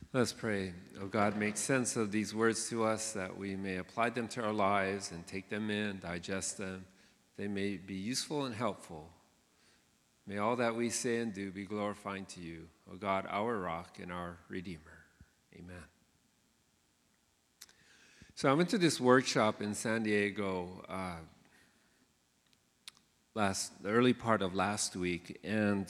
Let's pray. Oh God, make sense of these words to us that we may apply them to our lives and take them in, digest them. They may be useful and helpful. May all that we say and do be glorifying to you, O God, our rock and our Redeemer. Amen. So I went to this workshop in San Diego the early part of last week, and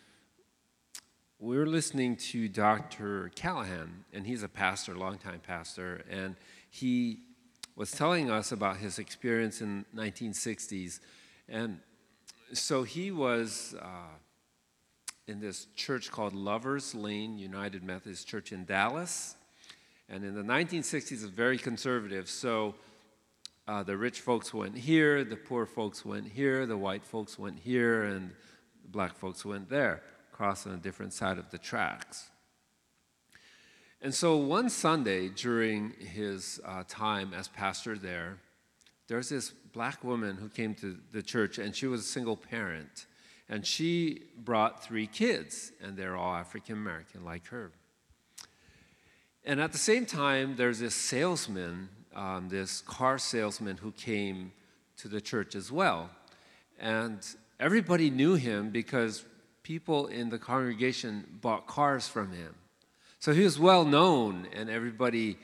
we were listening to Dr. Callahan, and he's a pastor, longtime pastor, and he was telling us about his experience in the 1960s. And so he was in this church called Lovers Lane United Methodist Church in Dallas. And in the 1960s, it was very conservative. So the rich folks went here, the poor folks went here, the white folks went here, and the black folks went there, across on a different side of the tracks. And so one Sunday during his time as pastor there's this black woman who came to the church, and she was a single parent. And she brought 3 kids, and they're all African American like her. And at the same time, there's this salesman, this car salesman who came to the church as well. And everybody knew him because people in the congregation bought cars from him. So he was well known, and everybody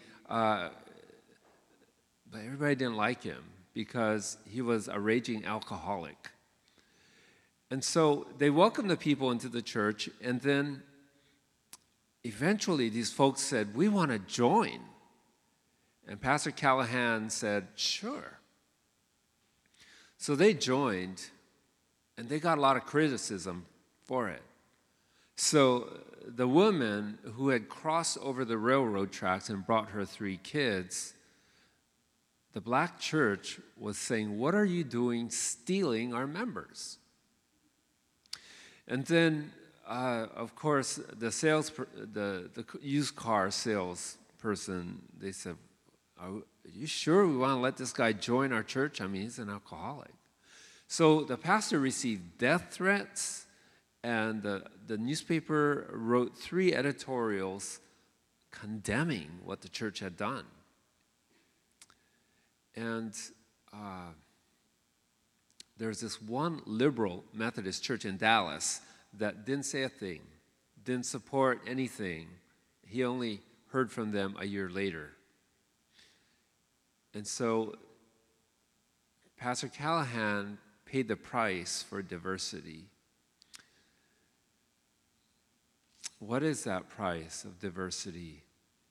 didn't like him because he was a raging alcoholic. And so they welcomed the people into the church, and then eventually these folks said, "We want to join." And Pastor Callahan said, "Sure." So they joined, and they got a lot of criticism for it. So the woman who had crossed over the railroad tracks and brought her 3 kids, the black church was saying, "What are you doing stealing our members?" And then, of course, the used car salesperson, they said, "Are you sure we want to let this guy join our church? I mean, he's an alcoholic." So the pastor received death threats, and the newspaper wrote 3 editorials condemning what the church had done. And there's this one liberal Methodist church in Dallas that didn't say a thing, didn't support anything. He only heard from them a year later. And so Pastor Callahan paid the price for diversity. What is that price of diversity?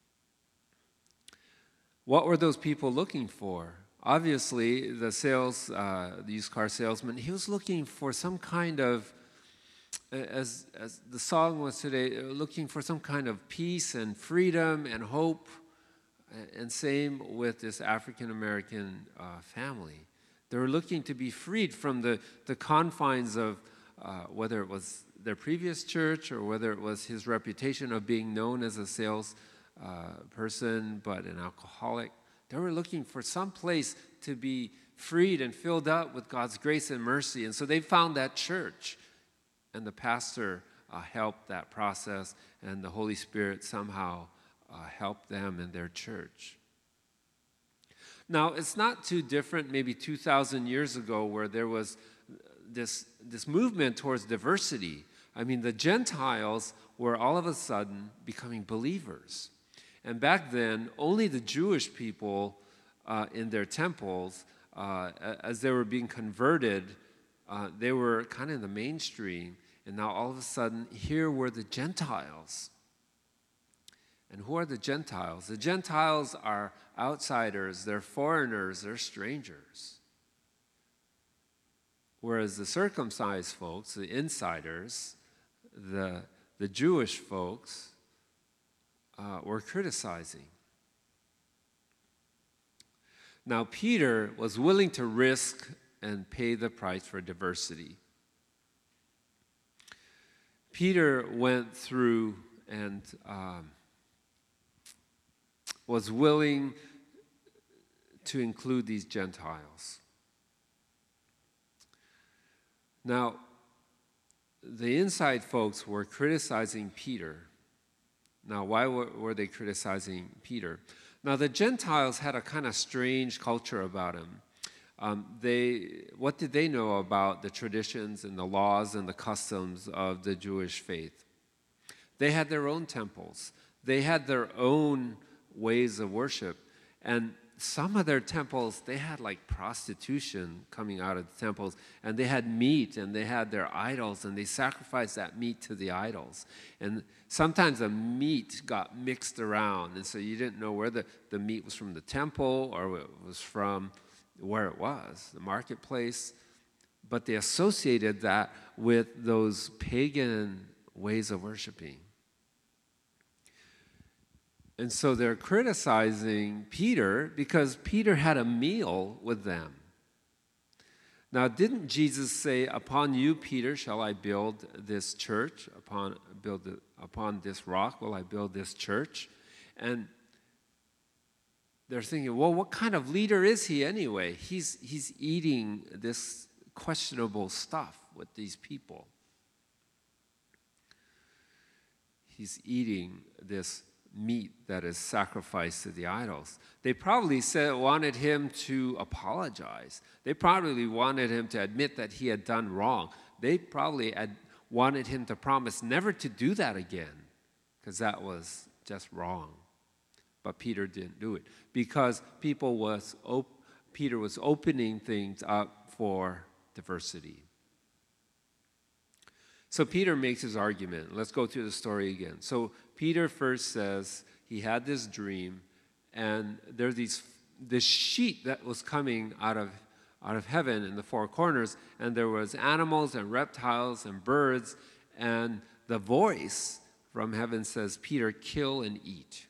What were those people looking for? Obviously, the used car salesman, he was looking for some kind of, as the song was today, looking for some kind of peace and freedom and hope. And same with this African American family. They were looking to be freed from the confines of whether it was their previous church or whether it was his reputation of being known as a sales person but an alcoholic. They were looking for some place to be freed and filled up with God's grace and mercy. And so they found that church. And the pastor helped that process, and the Holy Spirit somehow helped them in their church. Now, it's not too different maybe 2,000 years ago where there was this movement towards diversity. I mean, the Gentiles were all of a sudden becoming believers. And back then, only the Jewish people in their temples, as they were being converted, they were kind of in the mainstream. And now all of a sudden, here were the Gentiles. And who are the Gentiles? The Gentiles are outsiders, they're foreigners, they're strangers. Whereas the circumcised folks, the insiders, the Jewish folks, were criticizing. Now, Peter was willing to risk and pay the price for diversity. Peter went through and was willing to include these Gentiles. Now, the inside folks were criticizing Peter. Now, why were they criticizing Peter? Now, the Gentiles had a kind of strange culture about him. What did they know about the traditions and the laws and the customs of the Jewish faith? They had their own temples. They had their own ways of worship. And some of their temples, they had like prostitution coming out of the temples. And they had meat, and they had their idols, and they sacrificed that meat to the idols. And sometimes the meat got mixed around, and so you didn't know where the meat was from the temple or it was from where it was, the marketplace. But they associated that with those pagan ways of worshiping. And so they're criticizing Peter because Peter had a meal with them. Now, didn't Jesus say, "Upon you, Peter, shall I build this church? Upon this rock will I build this church?" And they're thinking, well, what kind of leader is he anyway? He's eating this questionable stuff with these people. He's eating this meat that is sacrificed to the idols. They probably wanted him to apologize. They probably wanted him to admit that he had done wrong. They probably wanted him to promise never to do that again, because that was just wrong. But Peter didn't do it because Peter was opening things up for diversity. So Peter makes his argument. Let's go through the story again. So Peter first says he had this dream, and there's this sheet that was coming out of heaven in the four corners, and there was animals and reptiles and birds, and the voice from heaven says, "Peter, kill and eat."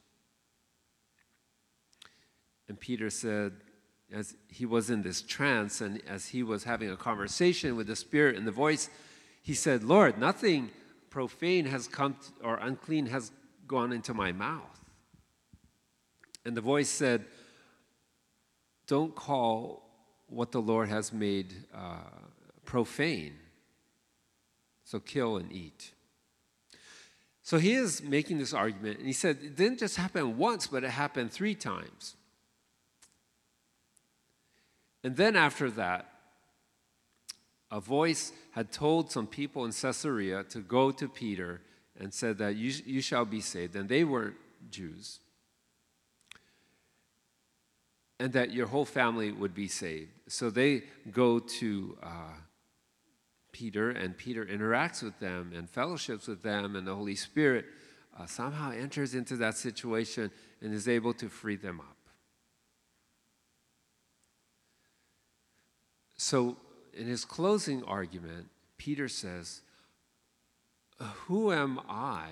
And Peter said, as he was in this trance, and as he was having a conversation with the Spirit and the voice, he said, "Lord, nothing profane has come or unclean has gone into my mouth." And the voice said, "Don't call what the Lord has made profane. So kill and eat." So he is making this argument, and he said it didn't just happen once, but it happened 3 times. And then after that, a voice had told some people in Caesarea to go to Peter and said that you shall be saved. And they weren't Jews. And that your whole family would be saved. So they go to Peter, and Peter interacts with them and fellowships with them, and the Holy Spirit somehow enters into that situation and is able to free them up. So in his closing argument, Peter says, "Who am I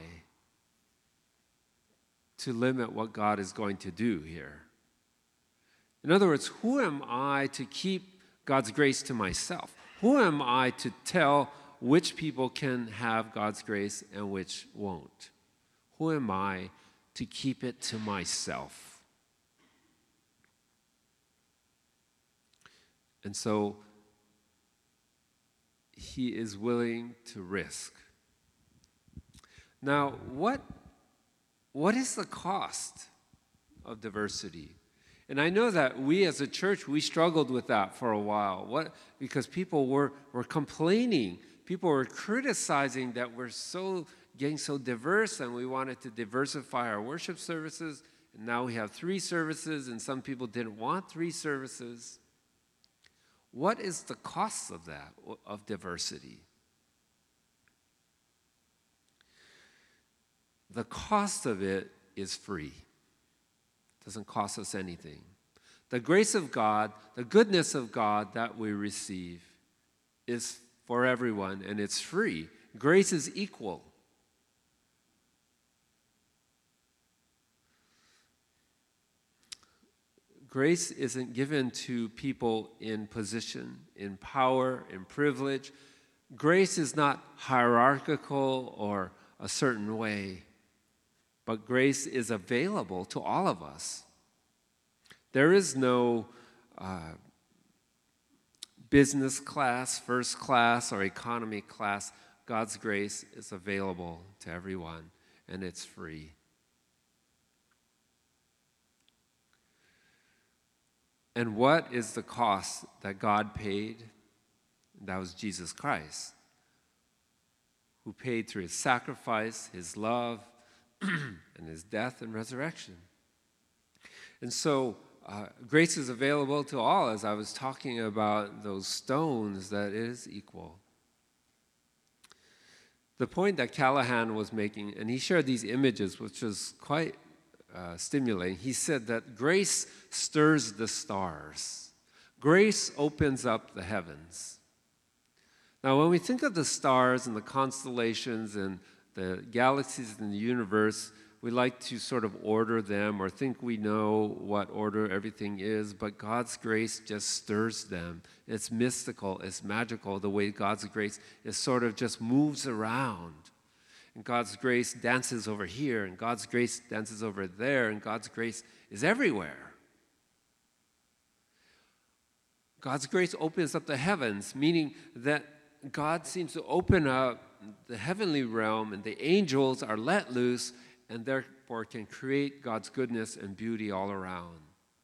to limit what God is going to do here?" In other words, who am I to keep God's grace to myself? Who am I to tell which people can have God's grace and which won't? Who am I to keep it to myself? And so he is willing to risk. Now, what is the cost of diversity? And I know that we as a church, we struggled with that for a while. Because people were complaining. People were criticizing that we're getting so diverse, and we wanted to diversify our worship services. And now we have 3 services, and some people didn't want 3 services. What is the cost of that, of diversity? The cost of it is free. It doesn't cost us anything. The grace of God, the goodness of God that we receive is for everyone, and it's free. Grace is equal. Grace isn't given to people in position, in power, in privilege. Grace is not hierarchical or a certain way, but grace is available to all of us. There is no business class, first class, or economy class. God's grace is available to everyone, and it's free. And what is the cost that God paid? That was Jesus Christ, who paid through his sacrifice, his love, and his death and resurrection. And so grace is available to all, as I was talking about those stones, that is equal. The point that Callahan was making, and he shared these images, which was quite stimulating. He said that grace stirs the stars. Grace opens up the heavens. Now, when we think of the stars and the constellations and the galaxies in the universe, we like to sort of order them or think we know what order everything is, but God's grace just stirs them. It's mystical, it's magical, the way God's grace is sort of just moves around. And God's grace dances over here, and God's grace dances over there, and God's grace is everywhere. God's grace opens up the heavens, meaning that God seems to open up the heavenly realm, and the angels are let loose, and therefore can create God's goodness and beauty all around.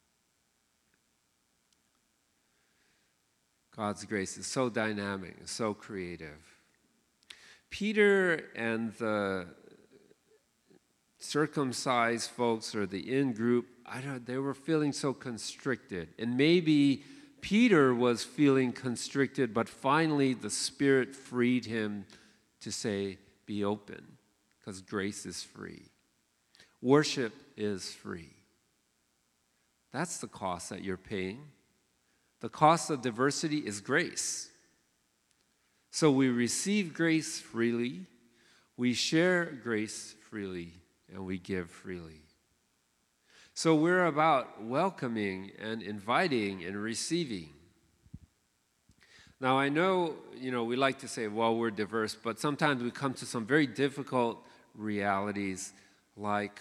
God's grace is so dynamic, so creative. Peter and the circumcised folks, or the in-group, they were feeling so constricted. And maybe Peter was feeling constricted, but finally the Spirit freed him to say, be open, because grace is free. Worship is free. That's the cost that you're paying. The cost of diversity is grace. So we receive grace freely, we share grace freely, and we give freely. So we're about welcoming and inviting and receiving. Now I know, we like to say, well, we're diverse, but sometimes we come to some very difficult realities, like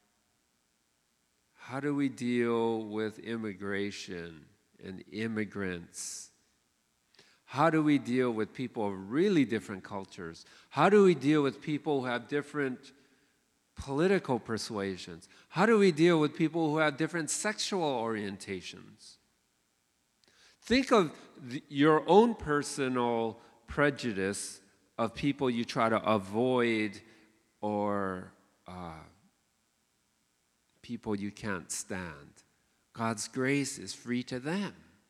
how do we deal with immigration and immigrants? How do we deal with people of really different cultures? How do we deal with people who have different political persuasions? How do we deal with people who have different sexual orientations? Think of your own personal prejudice of people you try to avoid or people you can't stand. God's grace is free to them.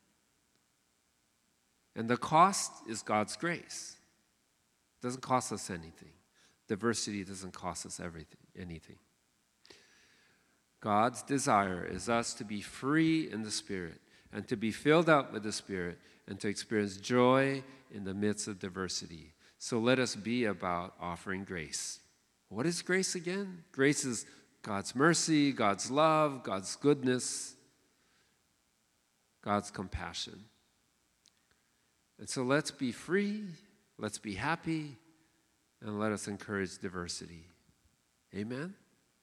And the cost is God's grace. It doesn't cost us anything. Diversity doesn't cost us anything. God's desire is us to be free in the Spirit and to be filled up with the Spirit and to experience joy in the midst of diversity. So let us be about offering grace. What is grace again? Grace is God's mercy, God's love, God's goodness, God's compassion. And so let's be free, let's be happy, and let us encourage diversity. Amen?